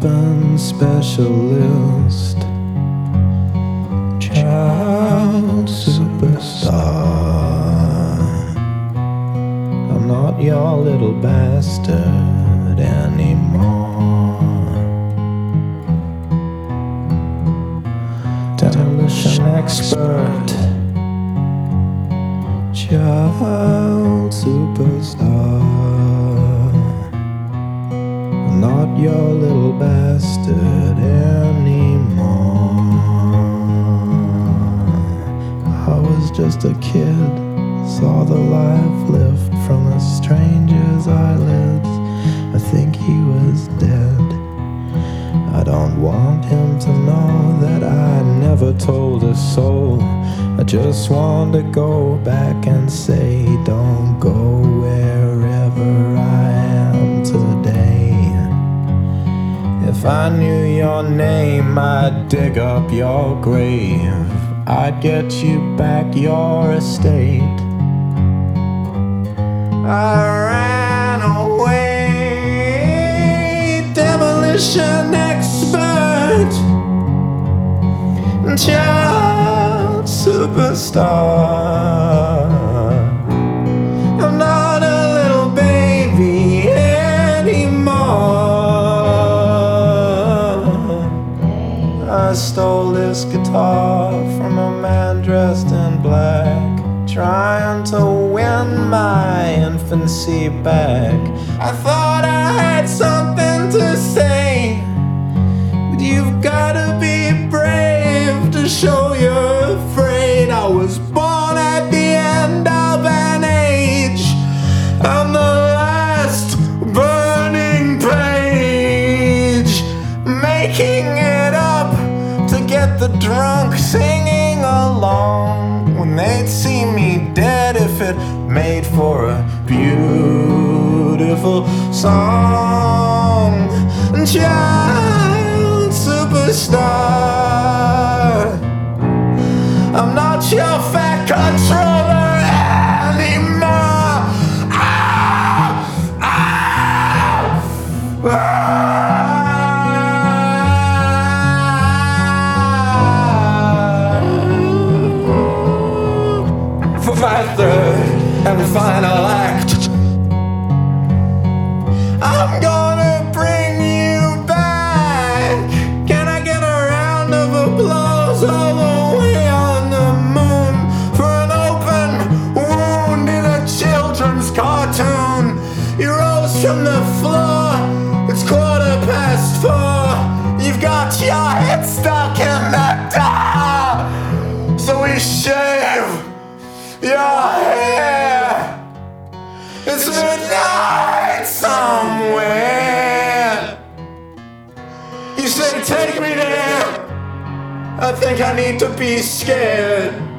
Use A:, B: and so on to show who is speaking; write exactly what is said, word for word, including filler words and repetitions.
A: shopping specialist, child superstar. I'm not your little bastard anymore. Demolition expert, child superstar. I'm not your little bastard anymore. I was just a kid, saw the life lift from a stranger's eyelids. I think he was dead. I don't want him to know that I never told a soul. I just want to go back and say, don't go wherever I am today. If I knew your name, I'd dig up your grave. I'd get you back your estate. I ran away, demolition expert, child superstar. I'm not a little baby anymore. I stole this guitar from a man dressed in black, trying to win my infancy back. I thought I had something to say, but you've gotta be brave to show you're afraid. I was born at the end of an age. I'm the last burning page, making it up to get the drunk singing along when they'd see me dead if it made for a beautiful song. Child superstar, I'm not your fat controller anymore. Ah, ah, ah. For my third and final act, I'm gonna bring you back. Can I get a round of applause all the way on the moon for an open wound in a children's cartoon? You rose from the floor, it's quarter past four. You've got your head stuck in the door, so we shave your hair. It's midnight somewhere. You say take me there, I think I need to be scared.